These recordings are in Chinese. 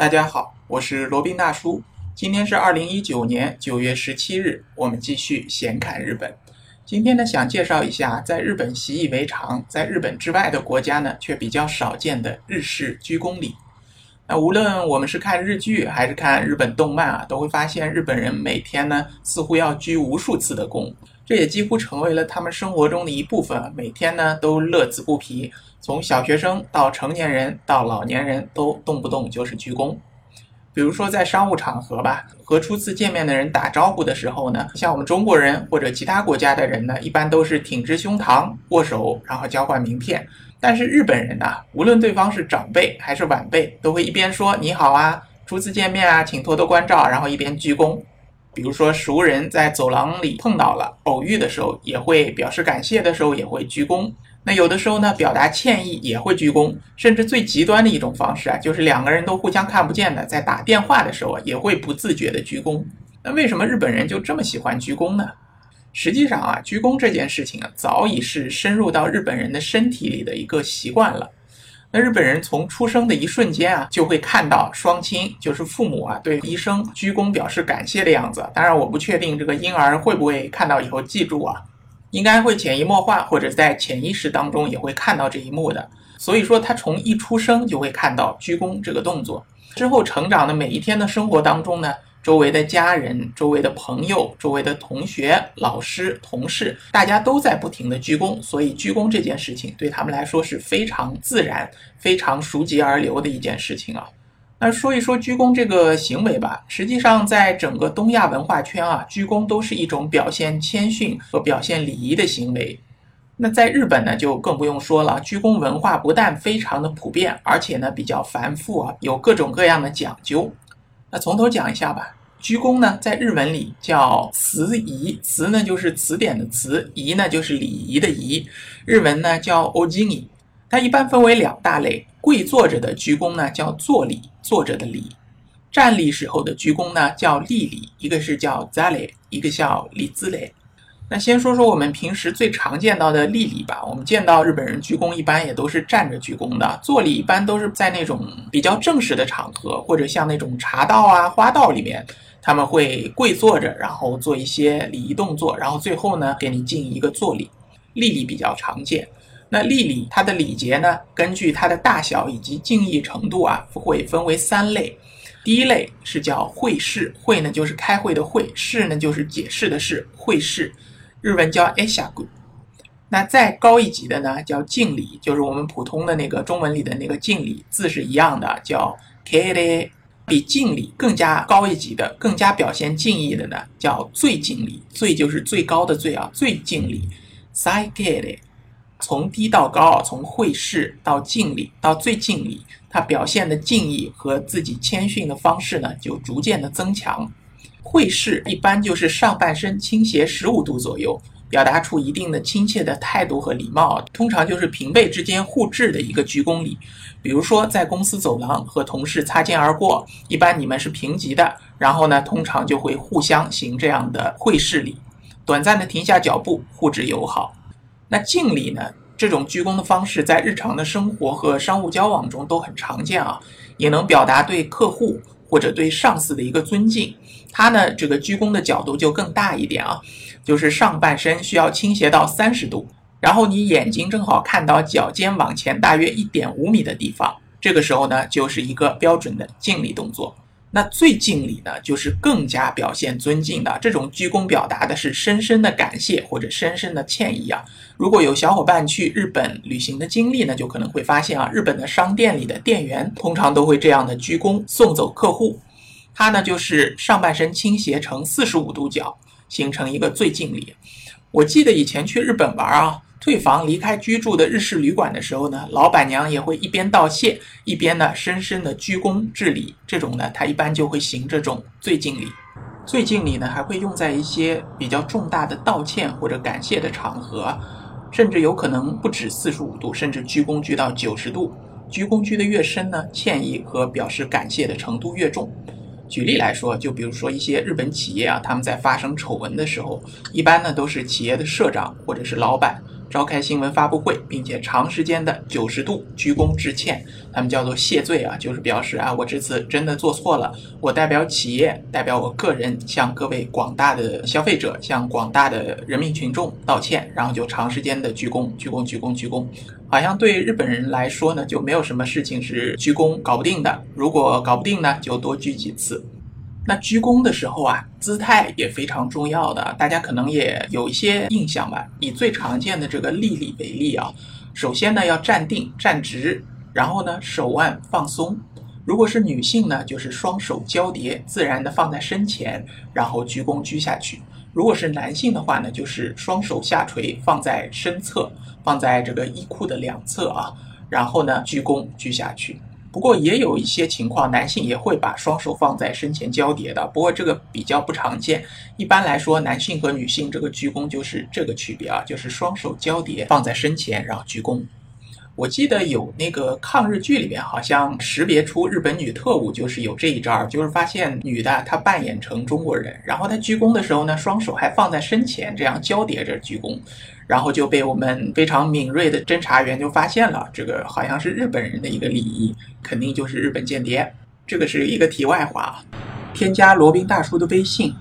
大家好，我是罗宾大叔。今天是2019年9月17日，我们继续闲侃日本。今天呢，想介绍一下在日本习以为常，在日本之外的国家呢却比较少见的日式鞠躬礼。那无论我们是看日剧还是看日本动漫都会发现日本人每天呢似乎要鞠无数次的躬，这也几乎成为了他们生活中的一部分，每天呢都乐此不疲。从小学生到成年人到老年人都动不动就是鞠躬。比如说在商务场合吧，和初次见面的人打招呼的时候呢，像我们中国人或者其他国家的人呢，一般都是挺直胸膛握手，然后交换名片。但是日本人呢，无论对方是长辈还是晚辈，都会一边说你好啊，初次见面啊，请多多关照，然后一边鞠躬。比如说熟人在走廊里碰到了，偶遇的时候也会表示感谢的时候也会鞠躬。那有的时候呢，表达歉意也会鞠躬，甚至最极端的一种方式就是两个人都互相看不见的，在打电话的时候也会不自觉的鞠躬。那为什么日本人就这么喜欢鞠躬呢？实际上鞠躬这件事情早已是深入到日本人的身体里的一个习惯了。那日本人从出生的一瞬间就会看到双亲，就是父母对医生鞠躬表示感谢的样子。当然我不确定这个婴儿会不会看到以后记住应该会潜移默化，或者在潜意识当中也会看到这一幕的。所以说他从一出生就会看到鞠躬这个动作，之后成长的每一天的生活当中呢，周围的家人、周围的朋友、周围的同学、老师、同事，大家都在不停的鞠躬，所以鞠躬这件事情对他们来说是非常自然、非常熟极而流的一件事情那说一说鞠躬这个行为吧，实际上在整个东亚文化圈鞠躬都是一种表现谦逊和表现礼仪的行为。那在日本呢，就更不用说了，鞠躬文化不但非常的普遍，而且呢比较繁复有各种各样的讲究。那从头讲一下吧。鞠躬呢，在日文里叫词仪，词呢就是词典的词，仪呢就是礼仪的仪，日文呢叫お辞儀。它一般分为两大类，跪坐着的鞠躬呢叫坐礼，坐着的礼；站立时候的鞠躬呢叫立礼，一个是叫座礼，一个叫立姿礼。那先说说我们平时最常见到的立礼吧。我们见到日本人鞠躬一般也都是站着鞠躬的，坐礼一般都是在那种比较正式的场合，或者像那种茶道花道里面，他们会跪坐着，然后做一些礼仪动作，然后最后呢给你敬一个坐礼。立礼比较常见。那立礼它的礼节呢，根据它的大小以及敬意程度会分为三类。第一类是叫会事，会呢就是开会的会，事呢就是解释的事，会事，日文叫会釈。那再高一级的呢叫敬礼，就是我们普通的那个中文里的那个敬礼，字是一样的，叫敬礼。比敬礼更加高一级的，更加表现敬意的呢叫最敬礼，最就是最高的最最敬礼，最敬礼。从低到高，从会事到敬礼到最敬礼，他表现的敬意和自己谦逊的方式呢就逐渐的增强。会事一般就是上半身倾斜15度左右，表达出一定的亲切的态度和礼貌，通常就是平辈之间互致的一个鞠躬礼。比如说在公司走廊和同事擦肩而过，一般你们是平级的，然后呢通常就会互相行这样的会事礼，短暂的停下脚步，互致友好。那敬礼呢，这种鞠躬的方式在日常的生活和商务交往中都很常见也能表达对客户或者对上司的一个尊敬。它呢这个鞠躬的角度就更大一点就是上半身需要倾斜到30度，然后你眼睛正好看到脚尖往前大约 1.5 米的地方，这个时候呢就是一个标准的敬礼动作。那最敬礼呢，就是更加表现尊敬的，这种鞠躬表达的是深深的感谢或者深深的歉意如果有小伙伴去日本旅行的经历呢，就可能会发现日本的商店里的店员通常都会这样的鞠躬送走客户。它呢就是上半身倾斜成45度角，形成一个最敬礼。我记得以前去日本玩退房离开居住的日式旅馆的时候呢，老板娘也会一边道谢，一边呢深深的鞠躬致礼。这种呢，她一般就会行这种最敬礼。最敬礼呢，还会用在一些比较重大的道歉或者感谢的场合，甚至有可能不止45度，甚至鞠躬鞠到90度。鞠躬鞠得越深呢，歉意和表示感谢的程度越重。举例来说，就比如说一些日本企业他们在发生丑闻的时候，一般呢都是企业的社长或者是老板召开新闻发布会，并且长时间的90度鞠躬致歉，他们叫做谢罪啊，就是表示我这次真的做错了，我代表企业，代表我个人向各位广大的消费者，向广大的人民群众道歉，然后就长时间的鞠躬。好像对日本人来说呢，就没有什么事情是鞠躬搞不定的，如果搞不定呢，就多鞠几次。那鞠躬的时候姿态也非常重要的，大家可能也有一些印象吧。以最常见的这个立礼为例首先呢要站定站直，然后呢手腕放松。如果是女性呢，就是双手交叠，自然的放在身前，然后鞠躬鞠下去。如果是男性的话呢，就是双手下垂，放在身侧，放在这个衣裤的两侧然后呢鞠躬鞠下去。不过也有一些情况，男性也会把双手放在身前交叠的，不过这个比较不常见。一般来说，男性和女性这个鞠躬就是这个区别就是双手交叠放在身前，然后鞠躬。我记得有那个抗日剧里面好像识别出日本女特务就是有这一招，就是发现女的她扮演成中国人，然后她鞠躬的时候呢，双手还放在身前，这样交叠着鞠躬，然后就被我们非常敏锐的侦查员就发现了，这个好像是日本人的一个礼仪，肯定就是日本间谍。这个是一个题外话添加罗宾大叔的微信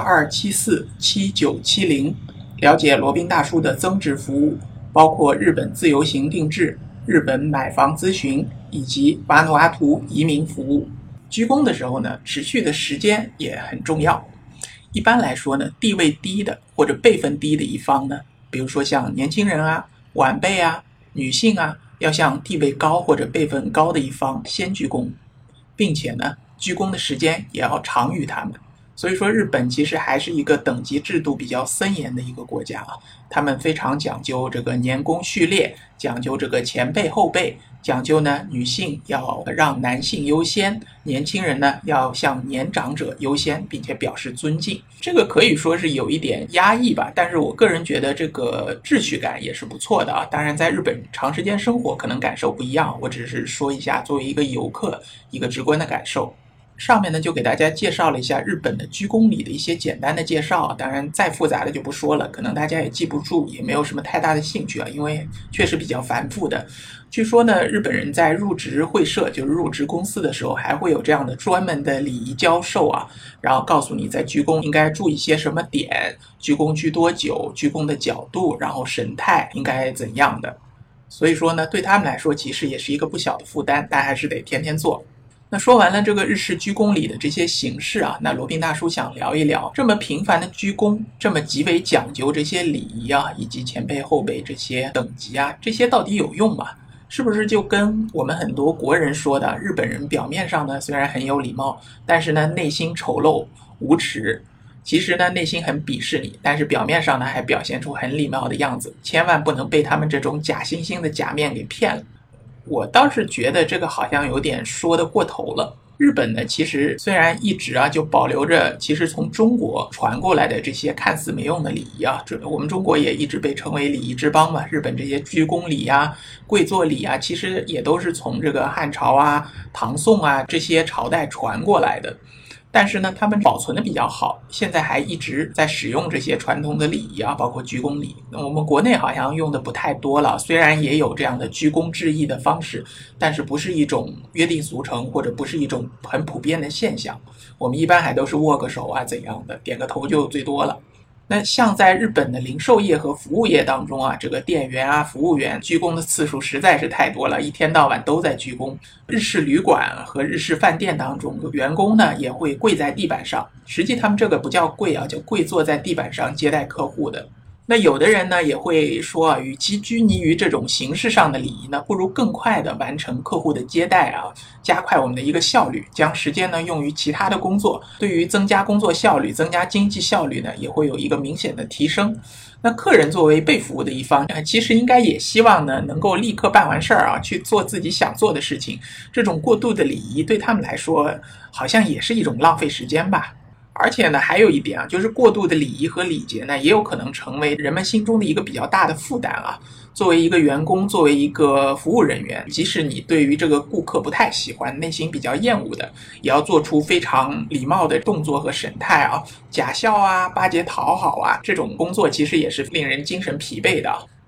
82747970，了解罗宾大叔的增值服务，包括日本自由行定制、日本买房咨询以及瓦努阿图移民服务。鞠躬的时候呢，持续的时间也很重要。一般来说呢，地位低的或者辈分低的一方呢，比如说像年轻人晚辈女性要向地位高或者辈分高的一方先鞠躬，并且呢，鞠躬的时间也要长于他们。所以说日本其实还是一个等级制度比较森严的一个国家他们非常讲究这个年功序列，讲究这个前辈后辈，讲究呢女性要让男性优先，年轻人呢要向年长者优先，并且表示尊敬。这个可以说是有一点压抑吧，但是我个人觉得这个秩序感也是不错的当然在日本长时间生活可能感受不一样，我只是说一下作为一个游客一个直观的感受。上面呢就给大家介绍了一下日本的鞠躬礼的一些简单的介绍当然再复杂的就不说了，可能大家也记不住，也没有什么太大的兴趣因为确实比较繁复的。据说呢，日本人在入职会社，就是入职公司的时候，还会有这样的专门的礼仪教授然后告诉你在鞠躬应该注意些什么点，鞠躬鞠多久，鞠躬的角度，然后神态应该怎样的。所以说呢，对他们来说其实也是一个不小的负担，但还是得天天做。那说完了这个日式鞠躬礼的这些形式那罗宾大叔想聊一聊，这么频繁的鞠躬，这么极为讲究这些礼仪以及前辈后辈这些等级这些到底有用吗？是不是就跟我们很多国人说的，日本人表面上呢虽然很有礼貌，但是呢内心丑陋无耻，其实呢内心很鄙视你，但是表面上呢还表现出很礼貌的样子，千万不能被他们这种假惺惺的假面给骗了。我倒是觉得这个好像有点说得过头了。日本呢，其实虽然一直就保留着其实从中国传过来的这些看似没用的礼仪我们中国也一直被称为礼仪之邦嘛。日本这些鞠躬礼跪坐礼其实也都是从这个汉朝唐宋这些朝代传过来的。但是呢，他们保存的比较好，现在还一直在使用这些传统的礼仪包括鞠躬礼。我们国内好像用的不太多了，虽然也有这样的鞠躬致意的方式，但是不是一种约定俗成，或者不是一种很普遍的现象。我们一般还都是握个手怎样的，点个头就最多了。那像在日本的零售业和服务业当中这个店员服务员鞠躬的次数实在是太多了，一天到晚都在鞠躬。日式旅馆和日式饭店当中，员工呢也会跪在地板上，实际他们这个不叫跪叫跪坐在地板上接待客户的。那有的人呢也会说与其拘泥于这种形式上的礼仪呢，不如更快的完成客户的接待加快我们的一个效率，将时间呢用于其他的工作，对于增加工作效率，增加经济效率呢也会有一个明显的提升。那客人作为被服务的一方其实应该也希望呢能够立刻办完事儿去做自己想做的事情。这种过度的礼仪对他们来说好像也是一种浪费时间吧。而且呢，还有一点就是过度的礼仪和礼节呢，也有可能成为人们心中的一个比较大的负担作为一个员工，作为一个服务人员，即使你对于这个顾客不太喜欢，内心比较厌恶的，也要做出非常礼貌的动作和神态假笑巴结讨好这种工作其实也是令人精神疲惫的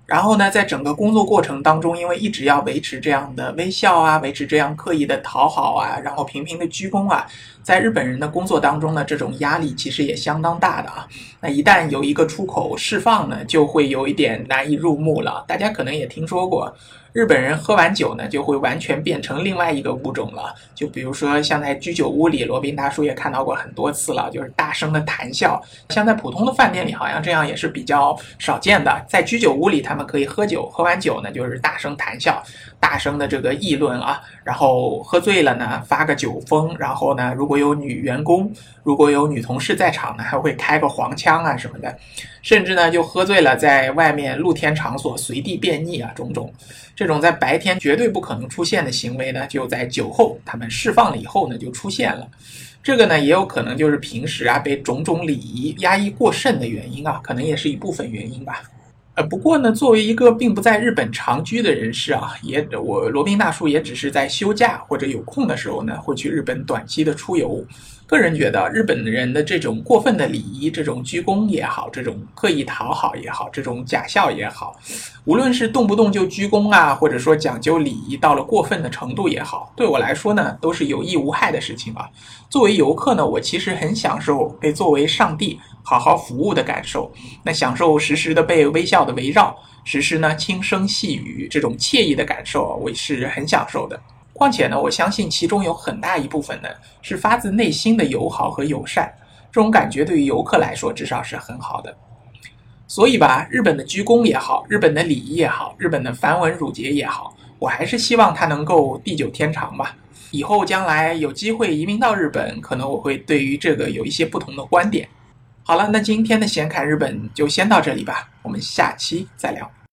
然后呢，在整个工作过程当中，因为一直要维持这样的微笑啊，维持这样刻意的讨好啊，然后频频的鞠躬啊，在日本人的工作当中呢，这种压力其实也相当大的啊。那一旦有一个出口释放呢，就会有一点难以入目了。大家可能也听说过，日本人喝完酒呢，就会完全变成另外一个物种了。就比如说像在居酒屋里，罗宾大叔也看到过很多次了，就是大声的谈笑。像在普通的饭店里，好像这样也是比较少见的。在居酒屋里，他们可以喝酒，喝完酒呢就是大声谈笑，大声的这个议论啊，然后喝醉了呢发个酒疯，然后呢如果有女员工，如果有女同事在场呢，还会开个黄腔啊什么的，甚至呢就喝醉了在外面露天场所随地便溺啊，种种这种在白天绝对不可能出现的行为呢，就在酒后他们释放了以后呢就出现了。这个呢也有可能就是平时啊被种种礼仪压抑过甚的原因啊，可能也是一部分原因吧。不过呢，作为一个并不在日本长居的人士啊，我罗宾大叔也只是在休假或者有空的时候呢，会去日本短期的出游。个人觉得日本人的这种过分的礼仪，这种鞠躬也好，这种刻意讨好也好，这种假笑也好，无论是动不动就鞠躬啊，或者说讲究礼仪到了过分的程度也好，对我来说呢，都是有益无害的事情啊。作为游客呢，我其实很享受被作为上帝好好服务的感受，那享受时时的被微笑的围绕，时时呢轻声细语，这种惬意的感受我是很享受的。况且呢，我相信其中有很大一部分呢是发自内心的友好和友善，这种感觉对于游客来说至少是很好的。所以吧，日本的鞠躬也好，日本的礼仪也好，日本的繁文缛节也好，我还是希望它能够地久天长吧。以后将来有机会移民到日本，可能我会对于这个有一些不同的观点。好了，那今天的闲侃日本就先到这里吧，我们下期再聊。